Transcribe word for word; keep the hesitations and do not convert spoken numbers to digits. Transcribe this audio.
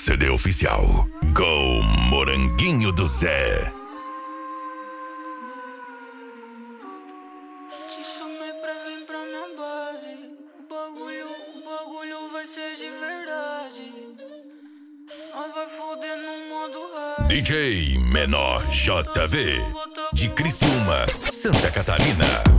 C D oficial. Go Moranguinho do Zé. Te chamei pra vir pra minha base. O bagulho, o bagulho vai ser de verdade. Nós vai foder no modo hard. D J Menor J V, de Criciúma, Santa Catarina.